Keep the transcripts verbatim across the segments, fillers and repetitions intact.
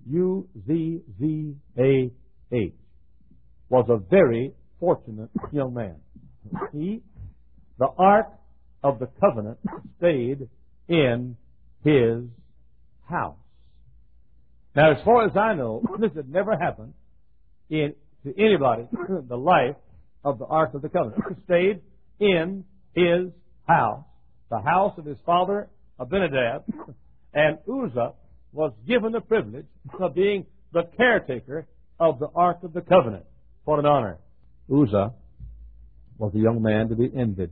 U Z Z A H, was a very fortunate young man. He, the Ark of the Covenant, stayed in his house. Now, as far as I know, this had never happened in to anybody in the life of the Ark of the Covenant. It stayed in his house, the house of his father Abinadab, and Uzzah was given the privilege of being the caretaker of the Ark of the Covenant. What an honor. Uzzah was a young man to be envied.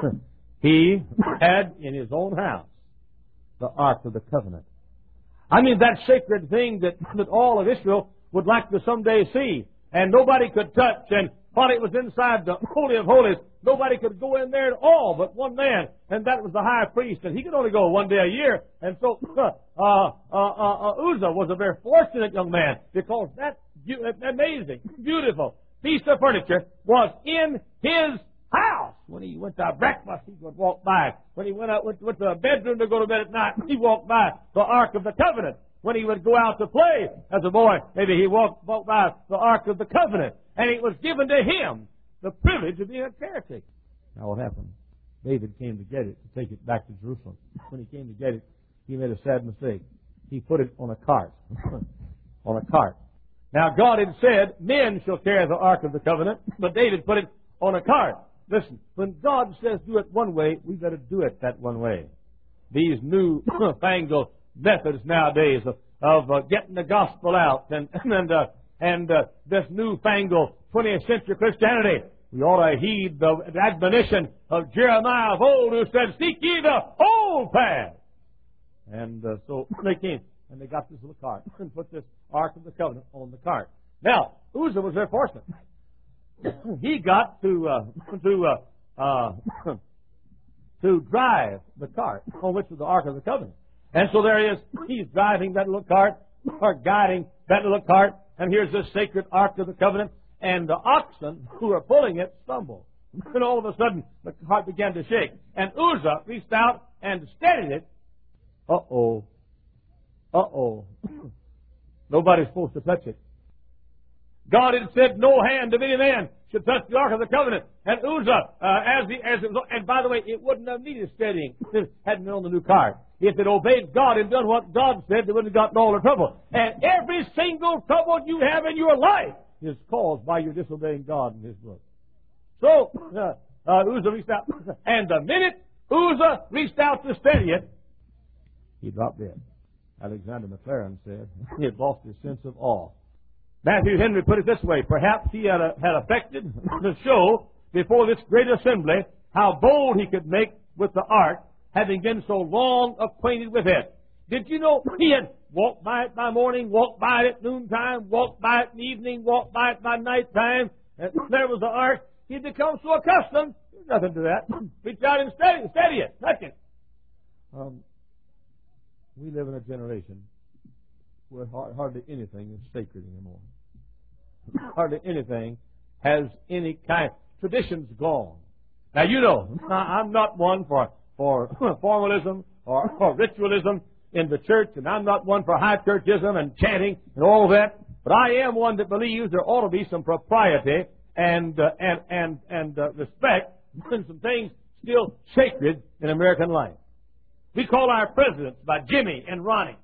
He had in his own house the Ark of the Covenant. I mean, that sacred thing that, that all of Israel would like to someday see, and nobody could touch, and while it was inside the Holy of Holies, nobody could go in there at all but one man, and that was the high priest, and he could only go one day a year. And so uh, uh, uh, uh, Uzzah was a very fortunate young man, because that amazing, beautiful piece of furniture was in his house. When he went to breakfast, he would walk by. When he went out went, went to a bedroom to go to bed at night, he walked by the Ark of the Covenant. When he would go out to play as a boy, maybe he walked, walked by the Ark of the Covenant. And it was given to him the privilege of being a caretaker. Now what happened? David came to get it, to take it back to Jerusalem. When he came to get it, he made a sad mistake. He put it on a cart. on a cart. Now God had said, men shall carry the Ark of the Covenant, but David put it on a cart. Listen, when God says do it one way, we better do it that one way. These new fangled methods nowadays of, of uh, getting the gospel out and and uh, and uh, this newfangled twentieth century Christianity, we ought to heed the admonition of Jeremiah of old, who said, "Seek ye the old path." And uh, so they came and they got this little cart and put this Ark of the Covenant on the cart. Now Uzzah was very fortunate. He got to uh, to uh, uh, to drive the cart on which was the Ark of the Covenant. And so there he is. He's driving that little cart, or guiding that little cart, and here's this sacred Ark of the Covenant, and the oxen who are pulling it stumble. And all of a sudden, the cart began to shake. And Uzzah reached out and steadied it. Uh-oh. Uh-oh. Nobody's supposed to touch it. God had said, no hand of any man should touch the Ark of the Covenant. And Uzzah, uh, as the, as it was, and by the way, it wouldn't have needed steadying if it hadn't been on the new cart. If it obeyed God and done what God said, they wouldn't have gotten all the trouble. And every single trouble you have in your life is caused by your disobeying God and His book. So, uh, uh, Uzzah reached out, and the minute Uzzah reached out to steady it, he dropped dead. Alexander McLaren said he had lost his sense of awe. Matthew Henry put it this way: perhaps he had, a, had affected to show before this great assembly how bold he could make with the ark, having been so long acquainted with it. Did you know he had walked by it by morning, walked by it at noontime, walked by it in the evening, walked by it by nighttime, and there was the ark. He had become so accustomed, there's nothing to that. Reach out and steady, steady it, touch it. Um, we live in a generation where hardly anything is sacred anymore. Hardly anything has any kind. Tradition's gone. Now, you know, I'm not one for, for formalism or, or ritualism in the church, and I'm not one for high churchism and chanting and all that, but I am one that believes there ought to be some propriety and, uh, and, and, and uh, respect and some things still sacred in American life. We call our presidents by Jimmy and Ronnie.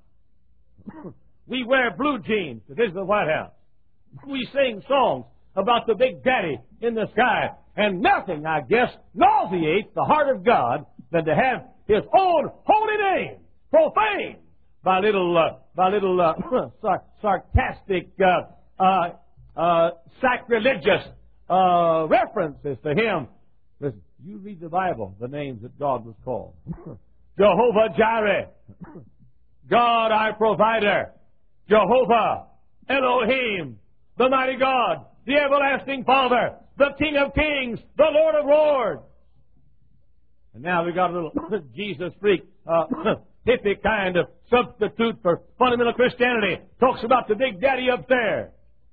We wear blue jeans to visit the White House. We sing songs about the big daddy in the sky. And nothing, I guess, nauseates the heart of God than to have His own holy name profaned by little, uh, by little uh, sar- sarcastic, uh, uh, uh, sacrilegious uh, references to Him. Listen, you read the Bible, the names that God was called. Jehovah Jireh, God our provider, Jehovah, Elohim, the mighty God, the everlasting Father, the King of kings, the Lord of lords. And now we got a little Jesus freak, uh, hippie kind of substitute for fundamental Christianity. Talks about the big daddy up there.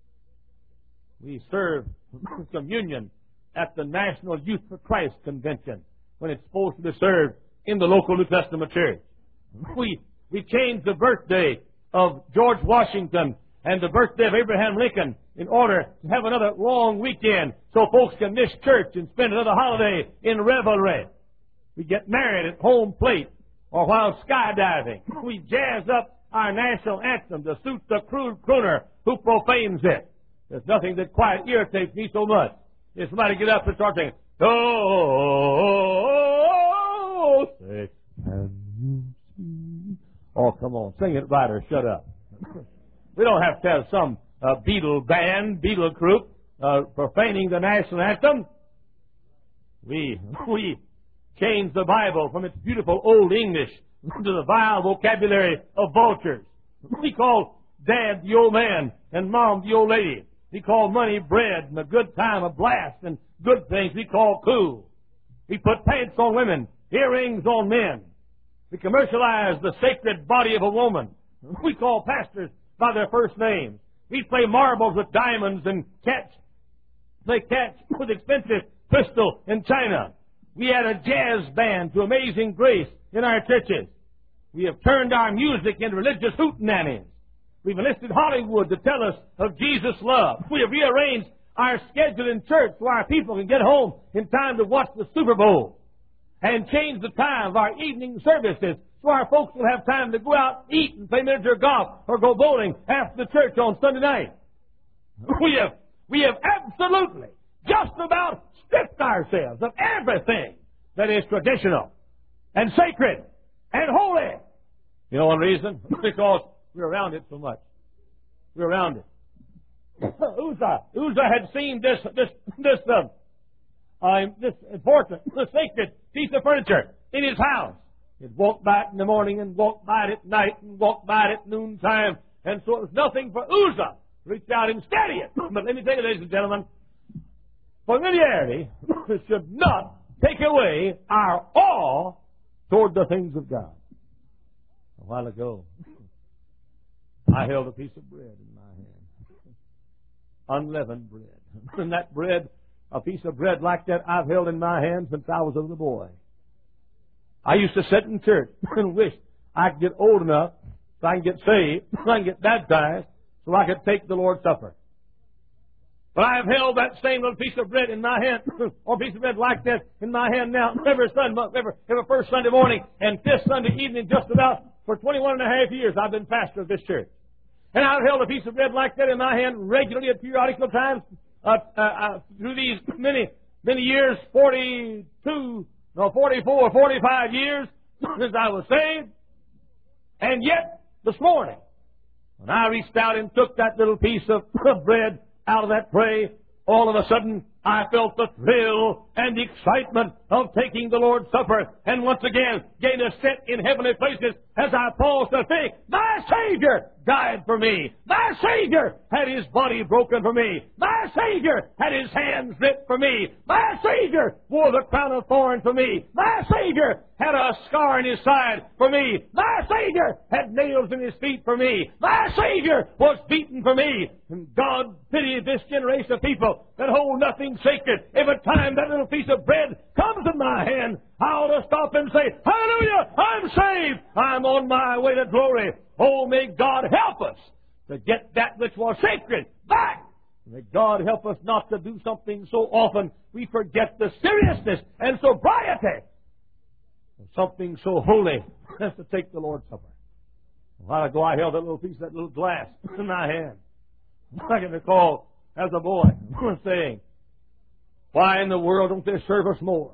We serve communion at the National Youth for Christ Convention when it's supposed to be served in the local New Testament church. We we change the birthday of George Washington and the birthday of Abraham Lincoln in order to have another long weekend so folks can miss church and spend another holiday in revelry. We get married at home plate or while skydiving. We jazz up our national anthem to suit the crude crooner who profanes it. There's nothing that quite irritates me so much. If somebody get up and start saying, oh, say, can you see? Oh, come on, sing it right or shut up. We don't have to have some uh, Beatle band, Beatle group, uh, profaning the national anthem. We, we changed the Bible from its beautiful old English to the vile vocabulary of vultures. We call Dad the old man and Mom the old lady. We call money bread and a good time a blast and good things we call cool. We put pants on women, earrings on men. We commercialize the sacred body of a woman. We call pastors by their first names. We play marbles with diamonds and catch, play catch with expensive crystal in China. We add a jazz band to Amazing Grace in our churches. We have turned our music into religious hootenannies. We've enlisted Hollywood to tell us of Jesus' love. We have rearranged our schedule in church so our people can get home in time to watch the Super Bowl. And changed the time of our evening services so our folks will have time to go out, eat, and play miniature golf or go bowling after the church on Sunday night. We have, we have absolutely just about stripped ourselves of everything that is traditional and sacred and holy. You know one reason? Because we're around it so much. We're around it. Uzzah, Uzzah had seen this, this, this, uh, uh, this important, this sacred piece of furniture in his house. He'd walk by it in the morning and walk by it at night and walk by it at noontime. And so it was nothing for Uzzah to reach out and steady it. But let me tell you, ladies and gentlemen, familiarity should not take away our awe toward the things of God. A while ago, I held a piece of bread in my hand. Unleavened bread. And that bread, a piece of bread like that, I've held in my hand since I was a little boy. I used to sit in church and wish I could get old enough so I can get saved, so I can get baptized, so I could take the Lord's Supper. But I have held that same little piece of bread in my hand, or a piece of bread like that in my hand now, every Sunday, every, every first Sunday morning and fifth Sunday evening, just about for twenty-one and a half years I've been pastor of this church. And I've held a piece of bread like that in my hand regularly at periodical times uh, uh, uh, through these many, many years, forty-two, no, forty-four, forty-five years since I was saved. And yet, this morning, when I reached out and took that little piece of bread out of that tray, all of a sudden, I felt the thrill and the excitement of taking the Lord's Supper, and once again, gained a sit in heavenly places as I paused to think, my Savior died for me. My Savior had His body broken for me. My Savior had His hands ripped for me. My Savior wore the crown of thorns for me. My Savior had a scar in His side for me. My Savior had nails in His feet for me. My Savior was beaten for me. And God pity this generation of people that hold nothing sacred. Every time that little piece of bread comes in my hand, I ought to stop and say, hallelujah, I'm saved. I'm on my way to glory. Oh, may God help us to get that which was sacred back. May God help us not to do something so often we forget the seriousness and sobriety of something so holy as to take the Lord's Supper. A while ago, I held that little piece, that little glass in my hand. I can recall as a boy saying, why in the world don't they serve us more?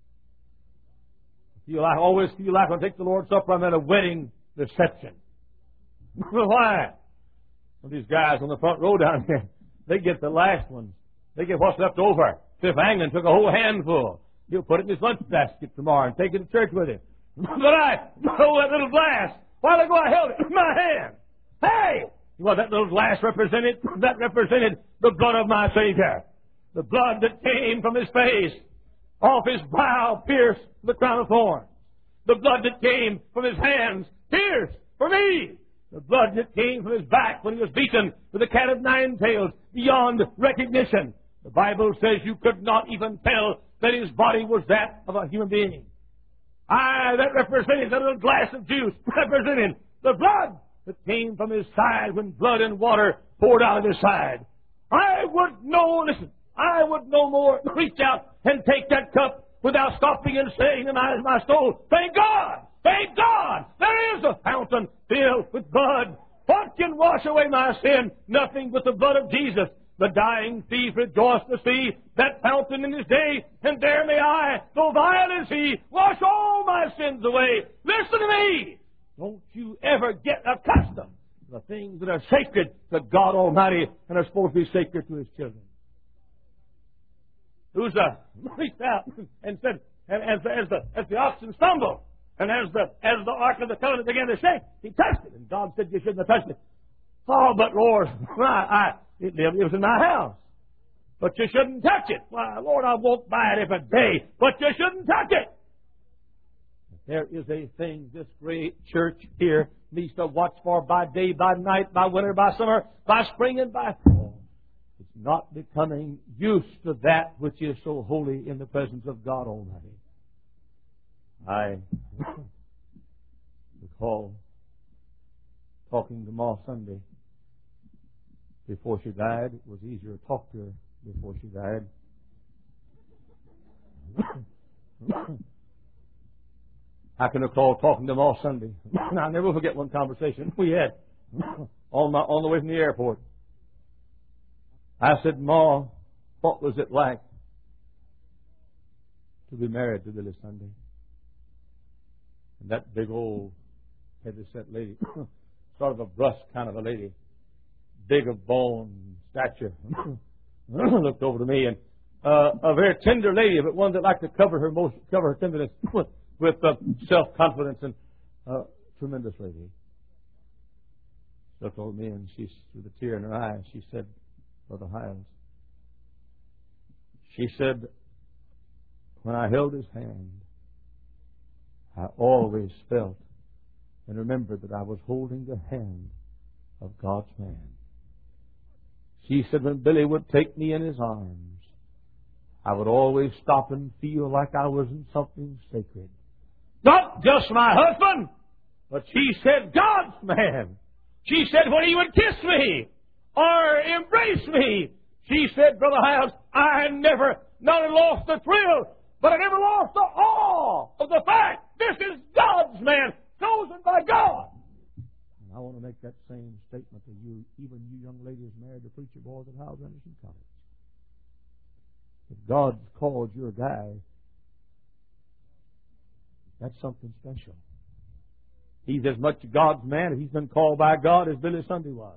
I feel, I always feel like when I take the Lord's Supper, I'm at a wedding reception. Why? Well, these guys on the front row down here, they get the last ones. They get what's left over. Cliff Anglin took a whole handful. He'll put it in his lunch basket tomorrow and take it to church with him. But I, oh, that little glass, a while ago I held it in my hand. Hey! Well, that little glass represented, that represented the blood of my Savior. The blood that came from His face, off His brow, pierced the crown of thorns. The blood that came from His hands, pierced for me. The blood that came from His back when He was beaten with a cat of nine tails beyond recognition. The Bible says you could not even tell that His body was that of a human being. I, that represented, that little glass of juice, represented the blood that came from his side when blood and water poured out of his side. I would no, listen, I would no more reach out and take that cup without stopping and saying in my, my soul, thank God, thank God, there is a fountain filled with blood. What can wash away my sin? Nothing but the blood of Jesus. The dying thief rejoiced to see that fountain in his day, and there may I, though vile as he, wash all my sins away. Listen to me. Don't you ever get accustomed to the things that are sacred to God Almighty and are supposed to be sacred to His children. Uzzah reached out and said, and as, as, the, as the oxen stumbled, and as the, as the Ark of the Covenant began to shake, he touched it. And God said, you shouldn't have touched it. Oh, but Lord, I, I, it, it was in my house. But you shouldn't touch it. Why, Lord, I won't buy it every day. But you shouldn't touch it. There is a thing this great church here needs to watch for by day, by night, by winter, by summer, by spring, and by fall. It's not becoming used to that which is so holy in the presence of God Almighty. I recall talking to Ma Sunday before she died. It was easier to talk to her before she died. I can recall talking to Ma Sunday. I'll never forget one conversation we had on, my, on the way from the airport. I said, Ma, what was it like to be married to Billy Sunday? And that big old heavy-set lady, sort of a brusque kind of a lady, big of bone, stature, looked over to me, and uh, a very tender lady, but one that liked to cover her most, cover her tenderness with, with uh, self-confidence, and uh, tremendous lady. She looked over me, and she, with a tear in her eye, she said, Brother Hiles, she said, when I held his hand, I always felt and remembered that I was holding the hand of God's man. She said when Billy would take me in his arms, I would always stop and feel like I was in something sacred. Not just my husband, but she said God's man. She said when he would kiss me or embrace me, she said, Brother Hiles, I never not only lost the thrill, but I never lost the awe of the fact this is God's man, chosen by God. And I want to make that same statement to you, even you young ladies married to preacher boys at Howes Anderson College. If God's called your guy, that's something special. He's as much God's man if he's been called by God as Billy Sunday was.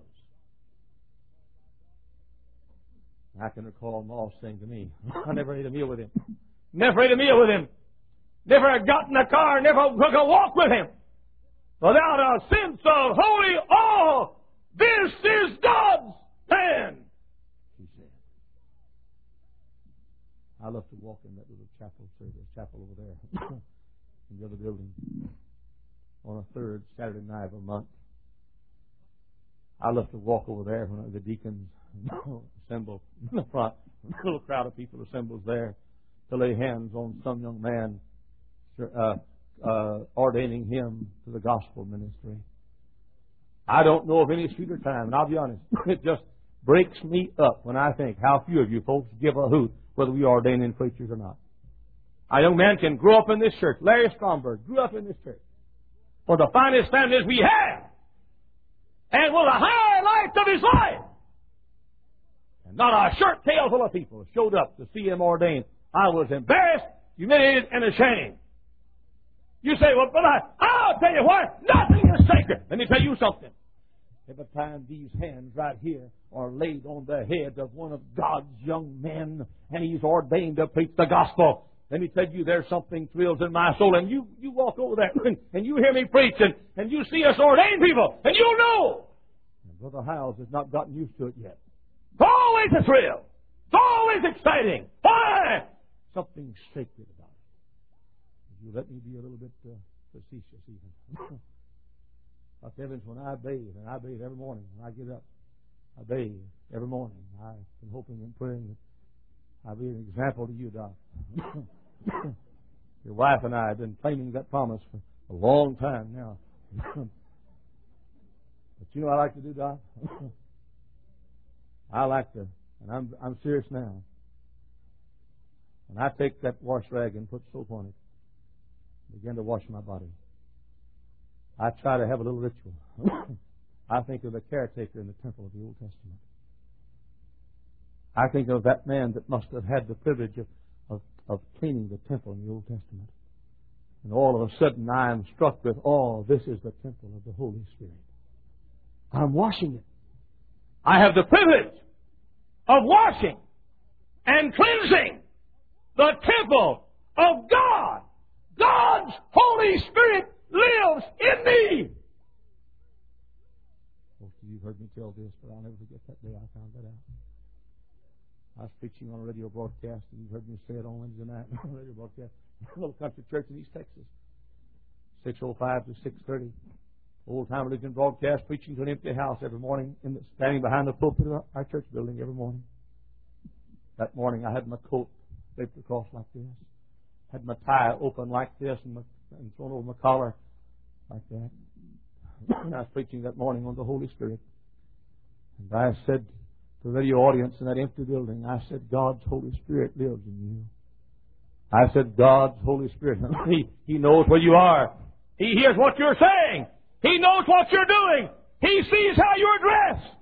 I can recall Ma saying to me, I never ate a meal with him. Never ate a meal with him. Never got in a car, never took a walk with him. Without a sense of holy awe, this is God's man, she said. I love to walk in that little chapel, service, chapel over there in the other building on a third Saturday night of a month. I love to walk over there when the deacons assemble in the front. A little crowd of people assembles there to lay hands on some young man, uh, uh, ordaining him to the gospel ministry. I don't know of any sweeter time, and I'll be honest, it just breaks me up when I think how few of you folks give a hoot whether we are ordaining preachers or not. A young man can grow up in this church. Larry Stromberg grew up in this church. For the finest families we have. And was a highlight of his life. And not a shirt tail full of people showed up to see him ordained. I was embarrassed, humiliated, and ashamed. You say, well, but I, I'll tell you what, nothing is sacred. Let me tell you something. Every time these hands right here are laid on the head of one of God's young men and he's ordained to preach the gospel, let me tell you, there's something thrills in my soul. And you, you walk over there and, and you hear me preach and, and you see us ordained people and you know. And Brother Hiles has not gotten used to it yet. It's always a thrill. It's always exciting. Why? Something sacred about it. If you let me be a little bit uh, facetious even. Like heavens, when I bathe, and I bathe every morning when I get up, I bathe every morning. I've been hoping and praying that I'll be an example to you, Doc. Your wife and I have been claiming that promise for a long time now. But you know what I like to do, Doc? I like to, and I'm I'm serious now. And I take that wash rag and put soap on it, begin to wash my body. I try to have a little ritual. I think of the caretaker in the temple of the Old Testament. I think of that man that must have had the privilege of, of, of cleaning the temple in the Old Testament. And all of a sudden I am struck with, oh, this is the temple of the Holy Spirit. I'm washing it. I have the privilege of washing and cleansing the temple of God. God's Holy Spirit lives in me. Most of you have heard me tell this, but I'll never forget that day I found that out. I was preaching on a radio broadcast, and you've heard me say it on Wednesday night on a radio broadcast. A little country church in East Texas. six oh five to six thirty. Old time religion broadcast, preaching to an empty house every morning, in the, standing behind the pulpit of our church building every morning. That morning I had my coat draped across like this. Had my tie open like this and, my, and thrown over my collar like that. And I was preaching that morning on the Holy Spirit. And I said to the radio audience in that empty building, I said, God's Holy Spirit lives in you. I said, God's Holy Spirit, he, he knows where you are. He hears what you're saying. He knows what you're doing. He sees how you're dressed.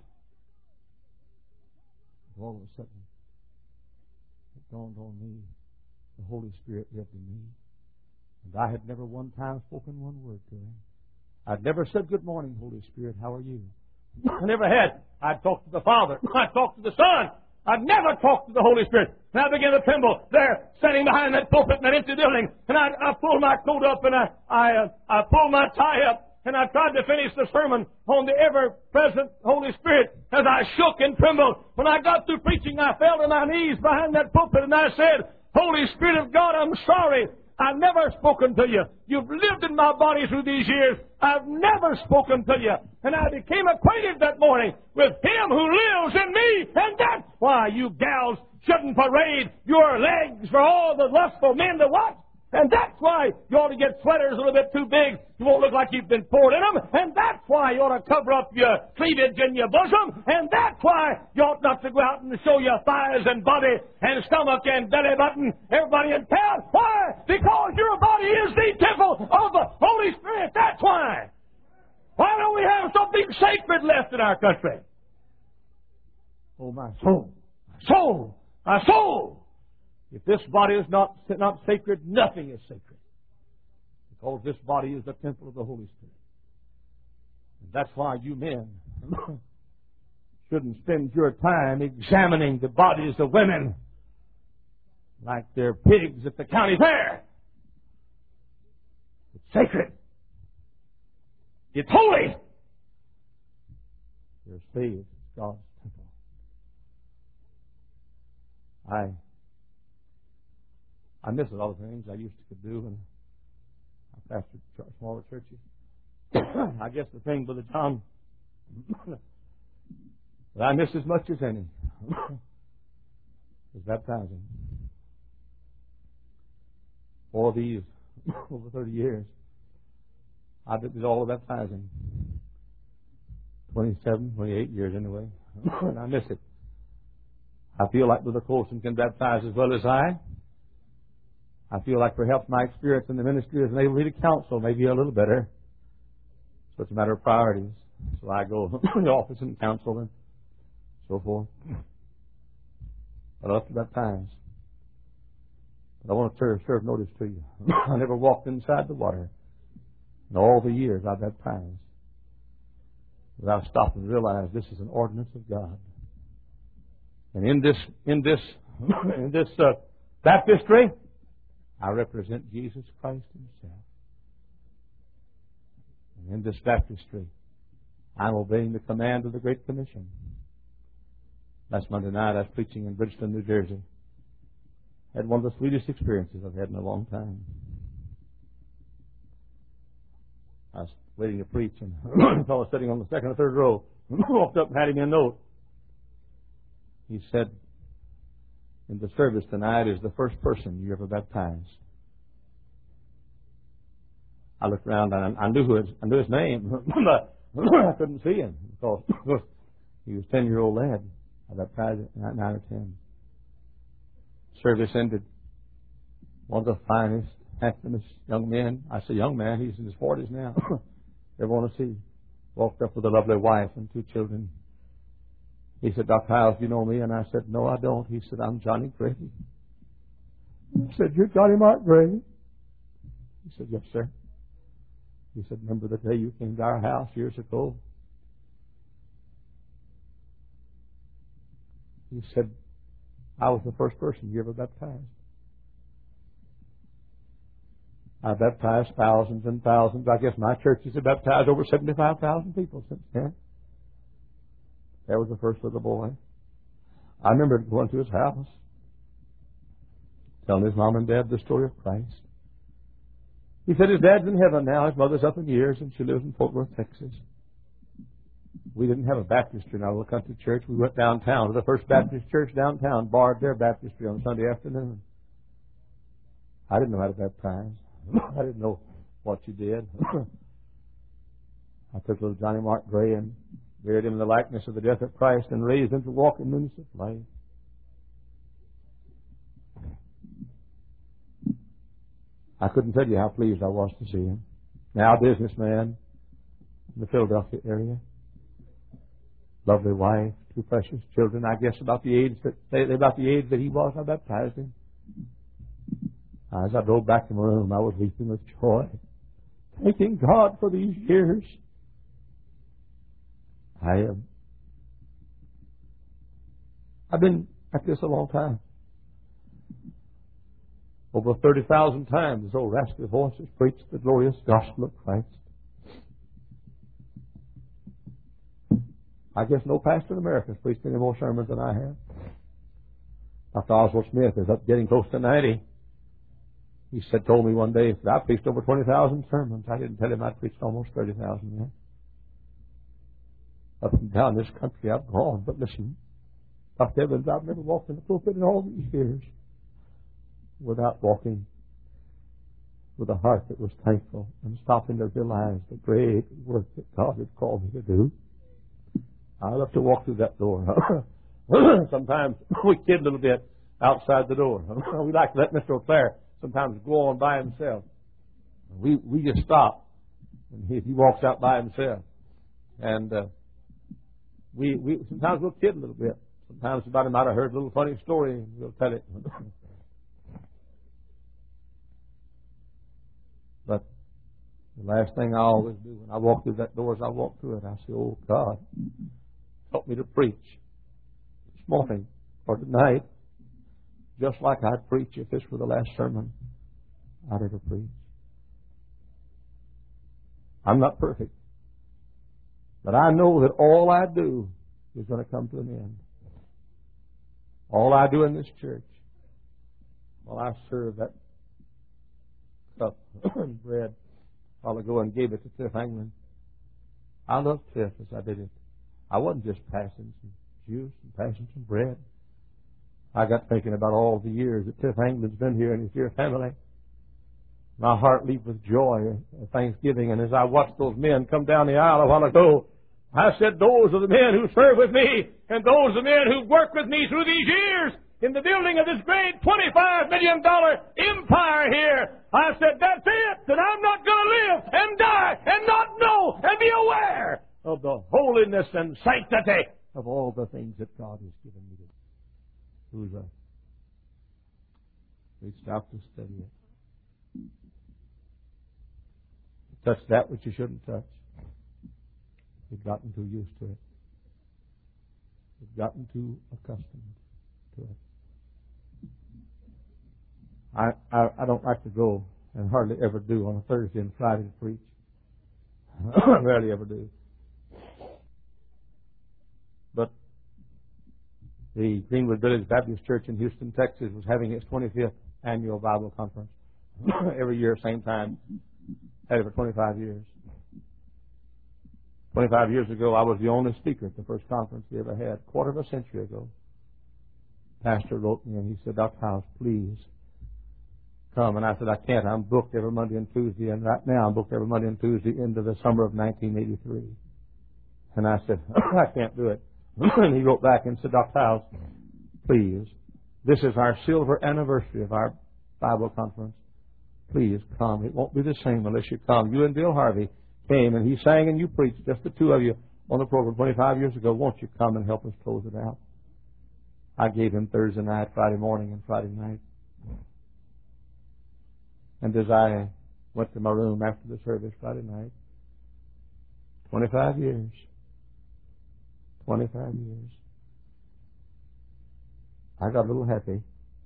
All of a sudden, it dawned on me, the Holy Spirit lived in me. And I had never one time spoken one word to Him. I'd never said, good morning, Holy Spirit, how are you? I never had. I'd talked to the Father. I'd talked to the Son. I'd never talked to the Holy Spirit. And I began to tremble there, standing behind that pulpit in that empty building. And I, I pulled my coat up and I, I, uh, I pulled my tie up. And I tried to finish the sermon on the ever-present Holy Spirit as I shook and trembled. When I got through preaching, I fell to my knees behind that pulpit and I said, Holy Spirit of God, I'm sorry. I've never spoken to you. You've lived in my body through these years. I've never spoken to you. And I became acquainted that morning with Him who lives in me. And that's why you gals shouldn't parade your legs for all the lustful men to watch. And that's why you ought to get sweaters a little bit too big. You won't look like you've been poured in them. And that's why you ought to cover up your cleavage and your bosom. And that's why you ought not to go out and show your thighs and body and stomach and belly button. Everybody in town. Why? Because your body is the temple of the Holy Spirit. That's why. Why don't we have something sacred left in our country? Oh, my soul. My soul. My soul. If this body is not, not sacred, nothing is sacred. Because this body is the temple of the Holy Spirit. And that's why you men shouldn't spend your time examining the bodies of women like they're pigs at the county fair. It's sacred. It's holy. You're saved. It's God's temple. I... I miss a lot of things I used to do when I pastored smaller churches. I guess the thing, Brother John, that I miss as much as any is baptizing. For these over thirty years, I did all the baptizing. twenty-seven, twenty-eight years anyway. And I miss it. I feel like Brother Colson can baptize as well as I. I feel like perhaps my experience in the ministry has enabled me to counsel maybe a little better. So it's a matter of priorities. So I go to the office and counsel and so forth. But up to that time. But I want to serve, serve notice to you. I never walked inside the water in all the years I baptized without stopping to realize this is an ordinance of God. And in this, in this, in this uh, baptistry, I represent Jesus Christ Himself. And in this baptistry, I'm obeying the command of the Great Commission. Last Monday night, I was preaching in Bridgeton, New Jersey. Had one of the sweetest experiences I've had in a long time. I was waiting to preach, and a fellow sitting on the second or third row walked up and handed me a note. He said, in the service tonight is the first person you ever baptized. I looked around and I knew his, I knew his name. I couldn't see him because he was a ten-year-old lad. I baptized at nine or ten. Service ended. One of the finest, handsomest young men. I say young man, he's in his forties now. Everyone to see. Walked up with a lovely wife and two children. He said, Doctor Hiles, do you know me? And I said, no, I don't. He said, I'm Johnny Gray. I said, you're Johnny Mark Gray? He said, yes, sir. He said, remember the day you came to our house years ago? He said, I was the first person you ever baptized. I baptized thousands and thousands. I guess my churches have baptized over seventy-five thousand people since then. That was the first little boy. I remember going to his house, telling his mom and dad the story of Christ. He said his dad's in heaven now. His mother's up in years, and she lives in Fort Worth, Texas. We didn't have a baptistry in our little country church. We went downtown to the First Baptist Church downtown, borrowed their baptistry on Sunday afternoon. I didn't know how to baptize. I didn't know what you did. I took little Johnny Mark Gray and buried him in the likeness of the death of Christ and raised him to walk in newness of life. I couldn't tell you how pleased I was to see him. Now a businessman in the Philadelphia area. Lovely wife, two precious children. I guess about the age that they about the age that he was, I baptized him. As I drove back to my room, I was weeping with joy, thanking God for these years. I am. Um, I've been at this a long time. Over thirty thousand times, this old raspy voice has preached the glorious gospel of Christ. I guess no pastor in America has preached any more sermons than I have. Doctor Oswald Smith is up getting close to ninety. He said, told me one day, I preached over twenty thousand sermons. I didn't tell him I'd preached almost thirty thousand yet. Up and down this country I've gone, but listen, Doctor Evans, I've never walked in the pulpit in all these years without walking with a heart that was thankful and stopping to realize the great work that God had called me to do. I love to walk through that door. Sometimes we kid a little bit outside the door. We like to let Mister O'Clair sometimes go on by himself. We we just stop, and he, he walks out by himself. And uh, we we sometimes we'll kid a little bit. Sometimes somebody might have heard a little funny story, and we'll tell it. But the last thing I always do when I walk through that door is I walk through it. I say, "Oh God, help me to preach this morning or tonight, just like I'd preach if this were the last sermon I'd ever preach." I'm not perfect, but I know that all I do is going to come to an end. All I do in this church, while I serve that cup and bread while I go and gave it to Cliff Anglin, I loved Cliff as I did it. I wasn't just passing some juice and passing some bread. I got thinking about all the years that Cliff Anglin's been here and his dear family. My heart leaped with joy of thanksgiving, and as I watched those men come down the aisle a while ago, I said, those are the men who serve with me, and those are the men who worked with me through these years in the building of this great twenty-five million dollars empire here. I said, that's it, that I'm not going to live and die and not know and be aware of the holiness and sanctity of all the things that God has given me to do. Who's a reached out to study it. Touch that which you shouldn't touch. You've gotten too used to it. You've gotten too accustomed to it. I, I, I don't like to go, and hardly ever do, on a Thursday and Friday to preach. I rarely ever do. But the Greenwood Village Baptist Church in Houston, Texas was having its twenty-fifth annual Bible conference every year, same time. Had it for twenty-five years. twenty-five years ago, I was the only speaker at the first conference we ever had, a quarter of a century ago. Pastor wrote me and he said, Doctor House, please come. And I said, I can't. I'm booked every Monday and Tuesday, and right now I'm booked every Monday and Tuesday into the summer of nineteen eighty-three. And I said, I can't do it. And he wrote back and said, Doctor House, please, this is our silver anniversary of our Bible conference. Please come. It won't be the same unless you come. You and Bill Harvey came, and he sang and you preached, just the two of you, on the program twenty-five years ago. Won't you come and help us close it out? I gave him Thursday night, Friday morning, and Friday night. And as I went to my room after the service Friday night, twenty-five years, twenty-five years, I got a little happy.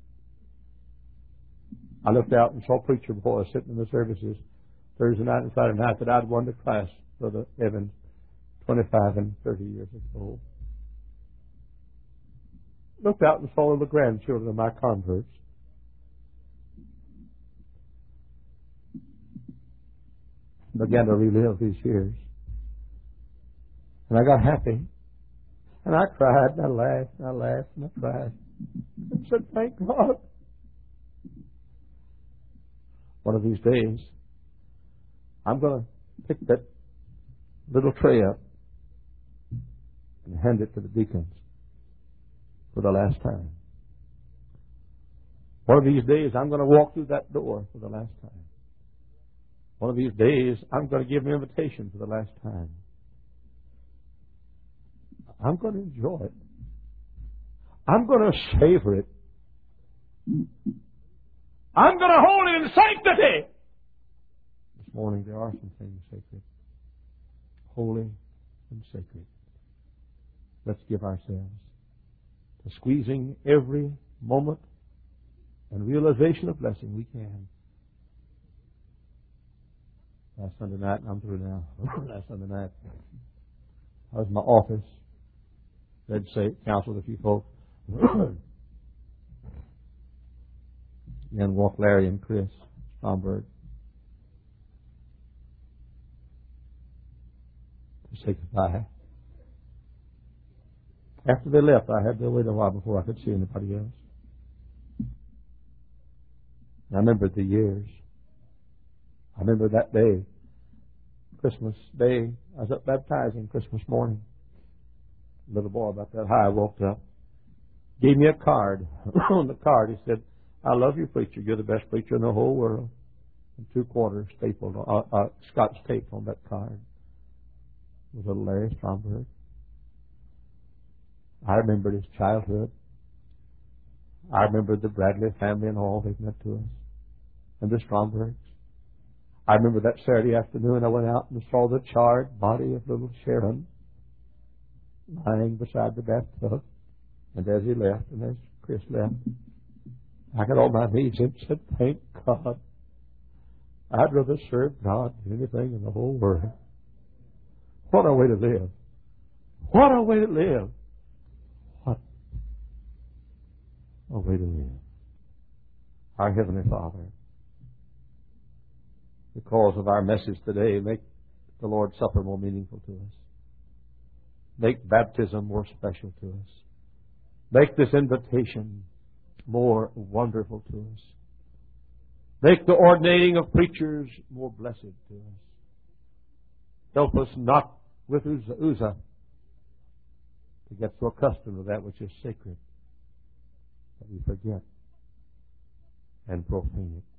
I looked out and saw preacher boys sitting in the services Thursday night and Friday night that I'd won to Christ, Brother Evans, twenty-five and thirty years ago. Looked out and saw the grandchildren of my converts. Began to relive these years. And I got happy. And I cried and I laughed and I laughed and I cried. And said, thank God. One of these days, I'm going to pick that little tray up and hand it to the deacons for the last time. One of these days, I'm going to walk through that door for the last time. One of these days, I'm going to give an invitation for the last time. I'm going to enjoy it. I'm going to savor it. I'm going to hold it in sanctity. This morning, there are some things sacred. Holy and sacred. Let's give ourselves to squeezing every moment and realization of blessing we can. Last Sunday night, and I'm through now. Last Sunday night, I was in my office. They'd say, counseled a few folks. And walked Larry and Chris Stromberg to say goodbye. After they left, I had to wait a while before I could see anybody else. And I remembered the years. I remember that day, Christmas Day. I was up baptizing Christmas morning. A little boy about that high walked up, gave me a card. On the card, he said, I love you, preacher. You're the best preacher in the whole world. And two quarters stapled, uh, uh, Scotch tape on that card was little Larry Stromberg. I remembered his childhood. I remembered the Bradley family and all they've meant to us. And the Strombergs. I remember that Saturday afternoon I went out and saw the charred body of little Sharon lying beside the bathtub. And as he left, and as Chris left, I got on my knees and said, thank God. I'd rather serve God than anything in the whole world. What a way to live. What a way to live. What a way to live. Our Heavenly Father, because of our message today, make the Lord's Supper more meaningful to us. Make baptism more special to us. Make this invitation more wonderful to us. Make the ordaining of preachers more blessed to us. Help us not with Uzzah, Uzzah to get so accustomed to that which is sacred that we forget and profane it.